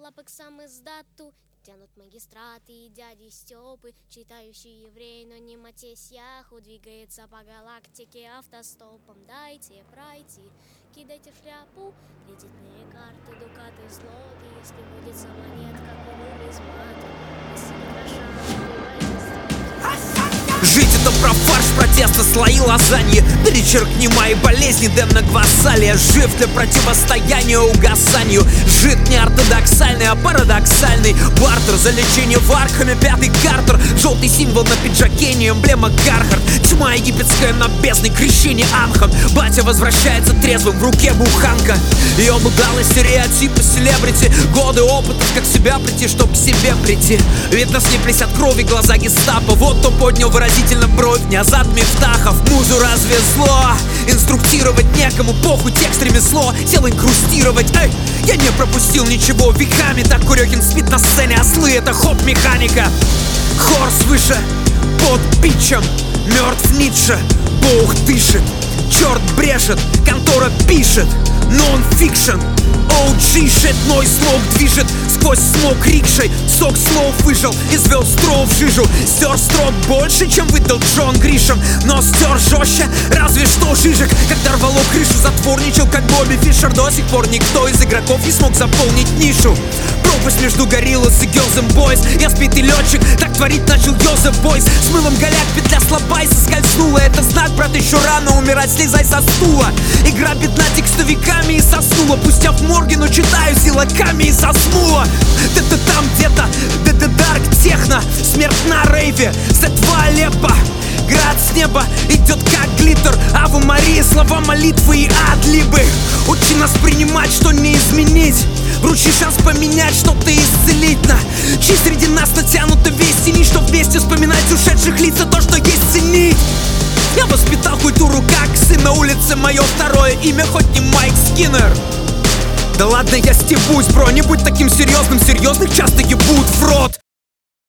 лапок сам из дату. Тянут магистраты и дяди Степы, читающий еврей, но не Матесь Яху. Двигается по галактике автостопом. Дайте пройти, кидайте шляпу, кредитные карты, дукаты, злоты. Если водится монетка, кулю без мата, если не гроша, убивайте стрелки. Жить это про фарш, протеста, слои лазаньи. Перечеркни мои болезни, Демна Гвассалия. Жив для противостояния угасанию. Жид не ортодоксальный, а парадоксальный. Бартер за лечение в Архаме, пятый Картер. Желтый символ на пиджаке, не эмблема Кархард. Тьма египетская на бездной, крещение Анхан. Батя возвращается трезвым, в руке буханка. И обугалы стереотипы селебрити. Годы опытов, как себя прийти, чтоб к себе прийти. Видно, слиплись от крови глаза гестапо. Вот кто поднял выразительно бровь, не азат Мифтахов. Музу разве зло? Инструктировать некому, похуй, текст, ремесло. Сел инкрустировать, эй, я не пропустил ничего. Веками так Курехин спит на сцене. Ослы — это хоп-механика. Хор свыше, под питчем. Мертв Ницше, Бог дышит. Черт брешет, контора пишет. Нон-фикшн, OG shit, мой слог движет сквозь смог рикшей. Сок слов выжил и звезд дров в жижу. Стер строк больше, чем выдал Джон Гришем, но стер жестче, разве что Жижик. Когда рвало крышу, затворничал, как Бобби Фишер. До сих пор никто из игроков не смог заполнить нишу. Пропасть между Гориллас и Girls and Boys. Я сбитый летчик, так творить начал Йозеф Бойс. С мылом голяк, петля слаба и соскользнула. Это знак, брат, еще рано умирать, слезай со стула. Игра бедна текстовиками и соснула. Пусть я в морге, но читаю силаками и соснула. Это там где-то, дарк техно. Смерть на рейве, Z2 Алеппо. Град с неба идет как глиттер. Ава Мария, слова молитвы и адлибы. Учи нас принимать, что не изменить. Вручи шанс поменять что-то исцелительно. Чьи среди нас натянута вести нить, что вместе вспоминать ушедших лиц, а то, что есть, ценить. Я воспитал культуру как сын на улице. Мое второе имя, хоть не Майк Скиннер. Да ладно, я стебусь, бро, не будь таким серьезным. Серьезных часто ебут в рот.